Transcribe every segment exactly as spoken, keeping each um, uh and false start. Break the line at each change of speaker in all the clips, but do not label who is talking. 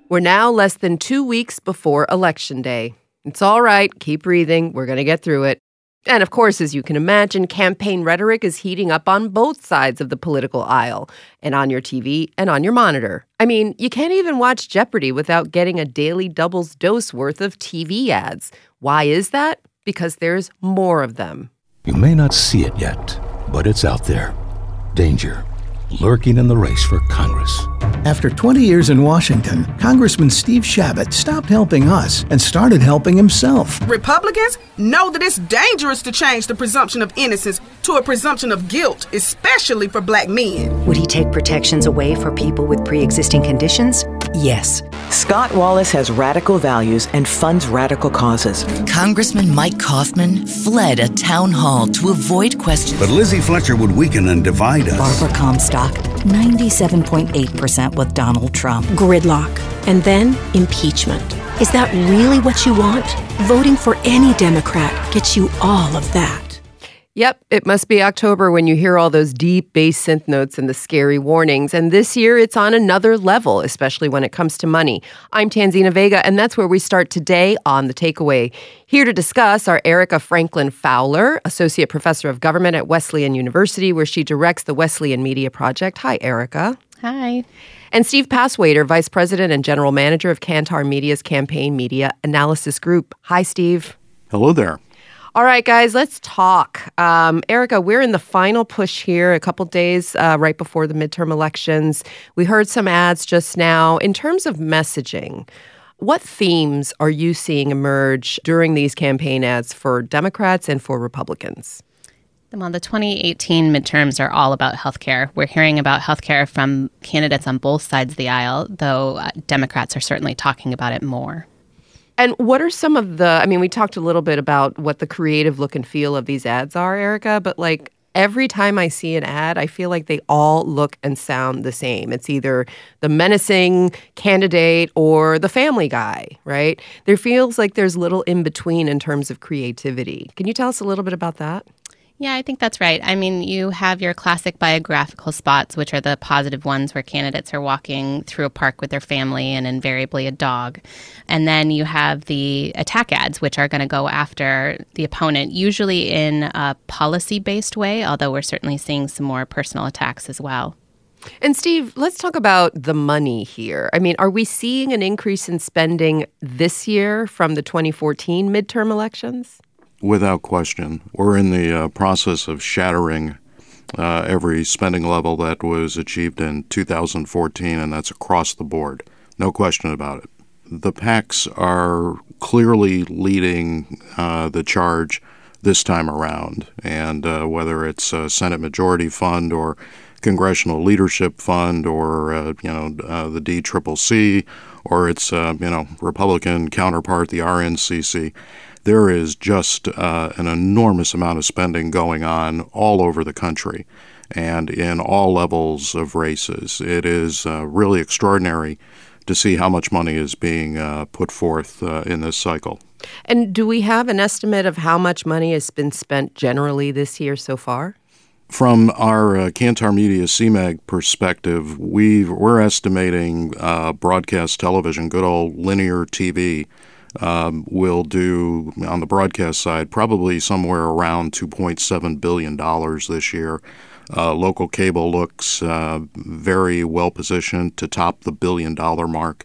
We're now less than two weeks before Election Day. It's all right. Keep breathing. We're going to get through it. And of course, as you can imagine, campaign rhetoric is heating up on both sides of the political aisle and on your T V and on your monitor. I mean, you can't even watch Jeopardy without getting a daily doubles dose worth of T V ads. Why is that? Because there's more of them.
You may not see it yet, but it's out there. Danger, lurking in the race for Congress.
After twenty years in Washington, Congressman Steve Chabot stopped helping us and started helping himself.
Republicans know that it's dangerous to change the presumption of innocence to a presumption of guilt, especially for black men.
Would he take protections away for people with pre-existing conditions? Yes.
Scott Wallace has radical values and funds radical causes.
Congressman Mike Kaufman fled a town hall to avoid questions.
But Lizzie Fletcher would weaken and divide us.
Barbara Comstock, ninety-seven point eight percent with Donald Trump. Gridlock. And then impeachment. Is that really what you want? Voting for any Democrat gets you all of that.
Yep, it must be October when you hear all those deep bass synth notes and the scary warnings. And this year, it's on another level, especially when it comes to money. I'm Tanzina Vega, and that's where we start today on The Takeaway. Here to discuss are Erica Franklin Fowler, Associate Professor of Government at Wesleyan University, where she directs the Wesleyan Media Project. Hi, Erica.
Hi.
And Steve Passwaiter, Vice President and General Manager of Kantar Media's Campaign Media Analysis Group. Hi, Steve.
Hello there.
All right, guys, let's talk. Um, Erica, we're in the final push here, a couple days uh, right before the midterm elections. We heard some ads just now. In terms of messaging, what themes are you seeing emerge during these campaign ads for Democrats and for Republicans?
Well, the twenty eighteen midterms are all about healthcare. We're hearing about healthcare from candidates on both sides of the aisle, though uh, Democrats are certainly talking about it more.
And what are some of the, I mean, we talked a little bit about what the creative look and feel of these ads are, Erica, but like every time I see an ad, I feel like they all look and sound the same. It's either the menacing candidate or the family guy, right? There feels like there's little in between in terms of creativity. Can you tell us a little bit about that?
Yeah, I think that's right. I mean, you have your classic biographical spots, which are the positive ones where candidates are walking through a park with their family and invariably a dog. And then you have the attack ads, which are going to go after the opponent, usually in a policy-based way, although we're certainly seeing some more personal attacks as well.
And Steve, let's talk about the money here. I mean, are we seeing an increase in spending this year from the twenty fourteen midterm elections?
Without question. We're in the uh, process of shattering uh, every spending level that was achieved in two thousand fourteen, and that's across the board. No question about it. The PACs are clearly leading uh, the charge this time around, and uh, whether it's a Senate Majority Fund or Congressional Leadership Fund or, uh, you know, uh, the D C C C, or its, uh, you know, Republican counterpart, the R N C C, there is just uh, an enormous amount of spending going on all over the country and in all levels of races. It is uh, really extraordinary to see how much money is being uh, put forth uh, in this cycle.
And do we have an estimate of how much money has been spent generally this year so far?
From our uh, Kantar Media C MAG perspective, we've, we're estimating uh, broadcast television, good old linear T V, Um, will do, on the broadcast side, probably somewhere around two point seven billion dollars this year. Uh, local cable looks uh, very well positioned to top the billion-dollar mark.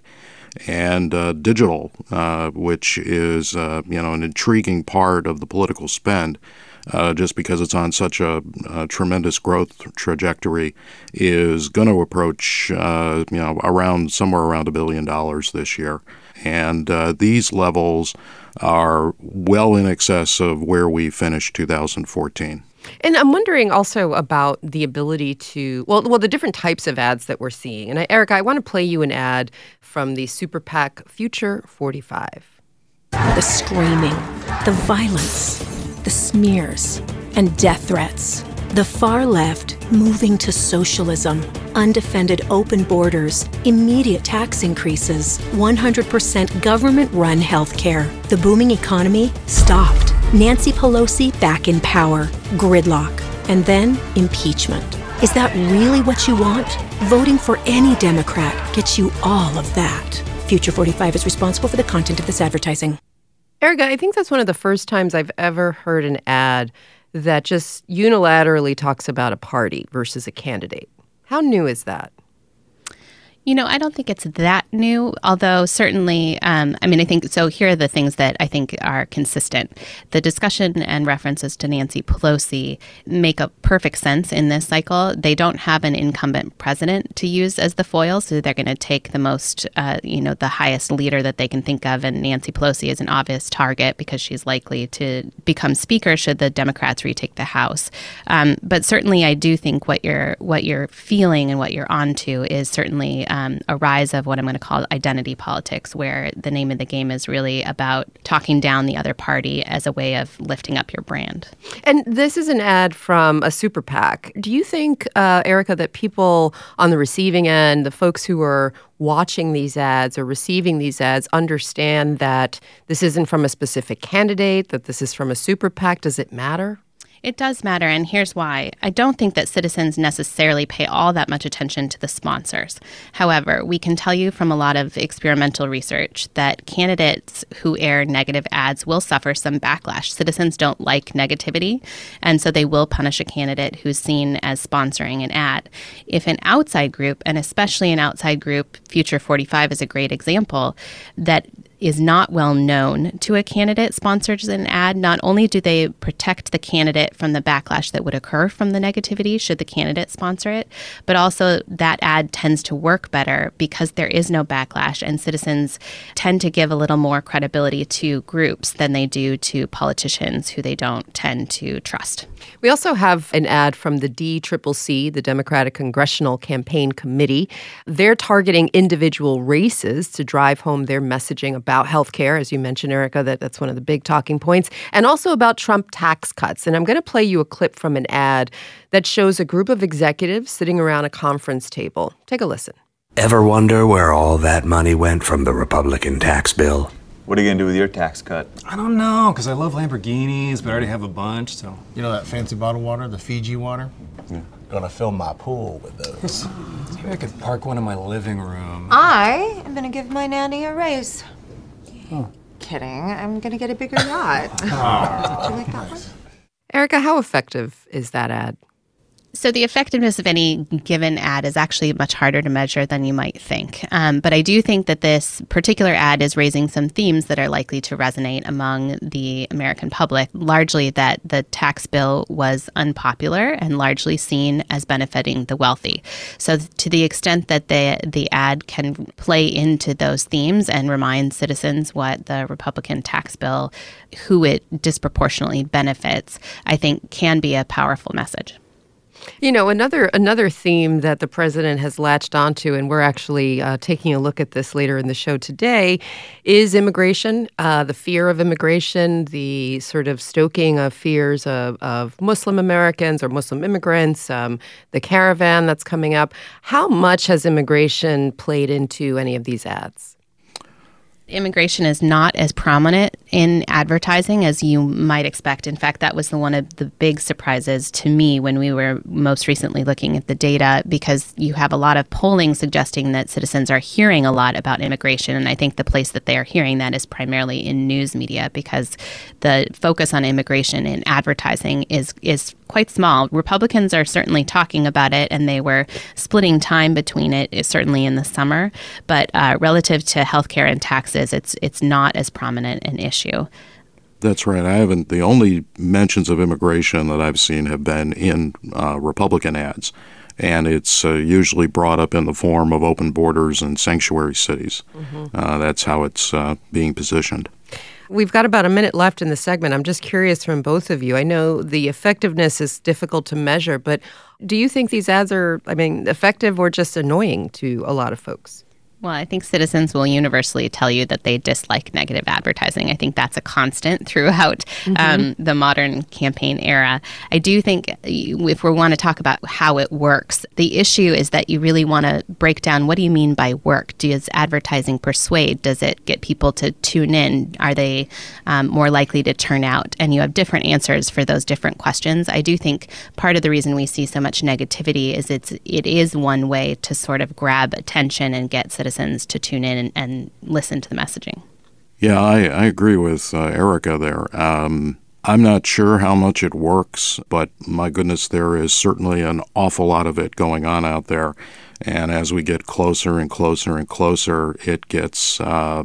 And uh, digital, uh, which is uh, you know an intriguing part of the political spend, uh, just because it's on such a, a tremendous growth trajectory, is going to approach uh, you know around somewhere around a billion dollars this year. And uh, these levels are well in excess of where we finished two thousand fourteen.
And I'm wondering also about the ability to, well, well, the different types of ads that we're seeing. And I, Erica, I want to play you an ad from the Super PAC Future forty-five.
The screaming, the violence, the smears, and death threats. The far left moving to socialism, undefended open borders, immediate tax increases, one hundred percent government-run healthcare. The booming economy stopped. Nancy Pelosi back in power. Gridlock. And then impeachment. Is that really what you want? Voting for any Democrat gets you all of that. Future forty-five is responsible for the content of this advertising.
Erica, I think that's one of the first times I've ever heard an ad that just unilaterally talks about a party versus a candidate. How new is that?
You know, I don't think it's that new, although certainly, um, I mean, I think, so here are the things that I think are consistent. The discussion and references to Nancy Pelosi make a perfect sense in this cycle. They don't have an incumbent president to use as the foil, so they're going to take the most, uh, you know, the highest leader that they can think of, and Nancy Pelosi is an obvious target because she's likely to become speaker should the Democrats retake the House. Um, but certainly, I do think what you're what you're feeling and what you're onto is certainly Um, a rise of what I'm going to call identity politics, where the name of the game is really about talking down the other party as a way of lifting up your brand.
And this is an ad from a super PAC. Do you think, uh, Erica, that people on the receiving end, the folks who are watching these ads or receiving these ads, understand that this isn't from a specific candidate, that this is from a super PAC? Does it matter?
It does matter, and here's why. I don't think that citizens necessarily pay all that much attention to the sponsors. However, we can tell you from a lot of experimental research that candidates who air negative ads will suffer some backlash. Citizens don't like negativity, and so they will punish a candidate who's seen as sponsoring an ad. If an outside group, and especially an outside group, Future forty-five is a great example, that is not well known to a candidate sponsors an ad, not only do they protect the candidate from the backlash that would occur from the negativity should the candidate sponsor it, but also that ad tends to work better because there is no backlash, and citizens tend to give a little more credibility to groups than they do to politicians who they don't tend to trust.
We also have an ad from the D C C C, the Democratic Congressional Campaign Committee. They're targeting individual races to drive home their messaging about health care, as you mentioned, Erica, that that's one of the big talking points, and also about Trump tax cuts. And I'm going to play you a clip from an ad that shows a group of executives sitting around a conference table. Take a listen.
Ever wonder where all that money went from the Republican tax bill?
What are you going to do with your tax cut?
I don't know, because I love Lamborghinis, but I already have a bunch, so.
You know that fancy bottled water, the Fiji water? Yeah. Gonna fill my pool with those.
Maybe I could park one in my living room.
I am gonna give my nanny a raise. Oh. Kidding, I'm gonna get a bigger yacht. Oh. Do you like that one?
Erica, how effective is that ad?
So the effectiveness of any given ad is actually much harder to measure than you might think. Um, but I do think that this particular ad is raising some themes that are likely to resonate among the American public, largely that the tax bill was unpopular and largely seen as benefiting the wealthy. So to the extent that the, the ad can play into those themes and remind citizens what the Republican tax bill, who it disproportionately benefits, I think can be a powerful message.
You know, another another theme that the president has latched onto, and we're actually uh, taking a look at this later in the show today, is immigration, uh, the fear of immigration, the sort of stoking of fears of, of Muslim Americans or Muslim immigrants, um, the caravan that's coming up. How much has immigration played into any of these ads?
Immigration is not as prominent in advertising as you might expect. In fact, that was the, one of the big surprises to me when we were most recently looking at the data, because you have a lot of polling suggesting that citizens are hearing a lot about immigration. And I think the place that they are hearing that is primarily in news media, because the focus on immigration in advertising is is quite small. Republicans are certainly talking about it, and they were splitting time between it, certainly in the summer. But uh, relative to healthcare and taxes, it's it's not as prominent an issue.
That's right. I haven't. The only mentions of immigration that I've seen have been in uh, Republican ads, and it's uh, usually brought up in the form of open borders and sanctuary cities. Mm-hmm. Uh, that's how it's uh, being positioned.
We've got about a minute left in the segment. I'm just curious from both of you. I know the effectiveness is difficult to measure, but do you think these ads are, I mean, effective or just annoying to a lot of folks?
Well, I think citizens will universally tell you that they dislike negative advertising. I think that's a constant throughout mm-hmm. um, the modern campaign era. I do think if we want to talk about how it works, the issue is that you really want to break down, what do you mean by work? Does advertising persuade? Does it get people to tune in? Are they um, more likely to turn out? And you have different answers for those different questions. I do think part of the reason we see so much negativity is it's, it is one way to sort of grab attention and get citizens citizens to tune in and, and listen to the messaging.
Yeah, I, I agree with uh, Erica there. Um, I'm not sure how much it works, but my goodness, there is certainly an awful lot of it going on out there. And as we get closer and closer and closer, it gets uh,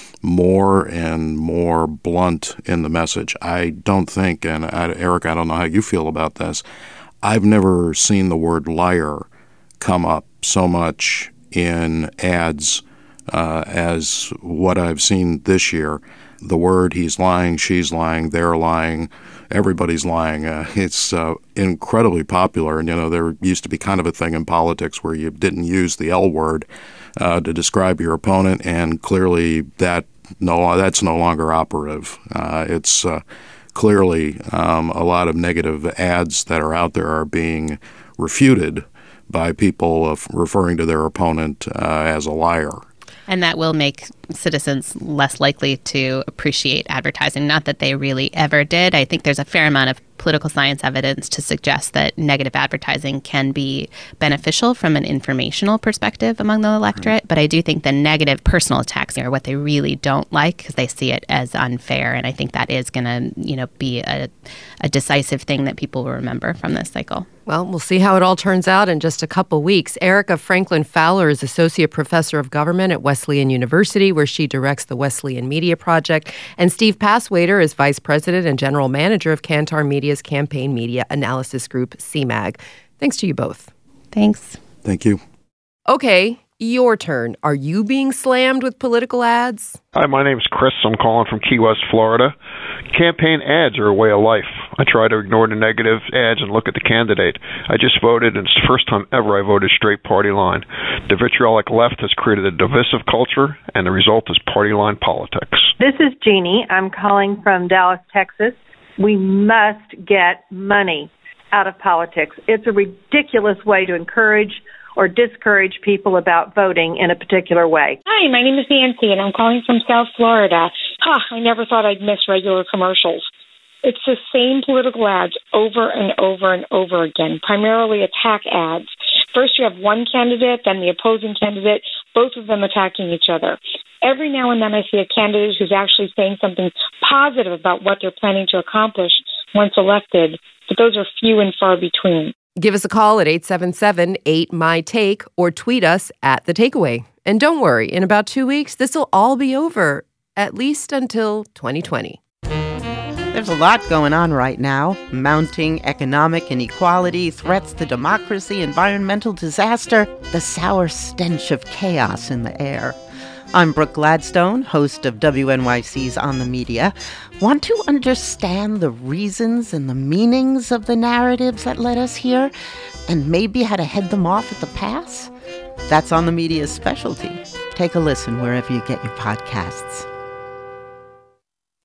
more and more blunt in the message. I don't think, and I, Eric, I don't know how you feel about this, I've never seen the word liar come up so much in ads uh, as what I've seen this year. The word he's lying, she's lying, they're lying, everybody's lying. Uh, it's uh, incredibly popular. And, you know, there used to be kind of a thing in politics where you didn't use the L word uh, to describe your opponent, and clearly that no, that's no longer operative. Uh, it's uh, clearly um, a lot of negative ads that are out there are being refuted by people of referring to their opponent uh, as a liar.
And that will make citizens less likely to appreciate advertising. Not that they really ever did. I think there's a fair amount of political science evidence to suggest that negative advertising can be beneficial from an informational perspective among the electorate. Right. But I do think the negative personal attacks are what they really don't like, because they see it as unfair. And I think that is going to, you know, be a, a decisive thing that people will remember from this cycle.
Well, we'll see how it all turns out in just a couple weeks. Erica Franklin Fowler is Associate Professor of Government at Wesleyan University, where she directs the Wesleyan Media Project. And Steve Passwaiter is Vice President and General Manager of Kantar Media's Campaign Media Analysis Group, C MAG. Thanks to you both.
Thanks.
Thank you.
Okay, your turn. Are you being slammed with political ads?
Hi, my name's Chris. I'm calling from Key West, Florida. Campaign ads are a way of life. I try to ignore the negative ads and look at the candidate. I just voted, and it's the first time ever I voted straight party line. The vitriolic left has created a divisive culture, and the result is party line politics.
This is Jeannie. I'm calling from Dallas, Texas. We must get money out of politics. It's a ridiculous way to encourage or discourage people about voting in a particular way.
Hi, my name is Nancy, and I'm calling from South Florida. Huh, I never thought I'd miss regular commercials. It's the same political ads over and over and over again, primarily attack ads. First you have one candidate, then the opposing candidate, both of them attacking each other. Every now and then I see a candidate who's actually saying something positive about what they're planning to accomplish once elected, but those are few and far between.
Give us a call at eight seven seven, eight, M Y, T A K E or tweet us at The Takeaway. And don't worry, in about two weeks, this will all be over, at least until twenty twenty.
There's a lot going on right now. Mounting economic inequality, threats to democracy, environmental disaster, the sour stench of chaos in the air. I'm Brooke Gladstone, host of W N Y C's On the Media. Want to understand the reasons and the meanings of the narratives that led us here, and maybe how to head them off at the pass? That's On the Media's specialty. Take a listen wherever you get your podcasts.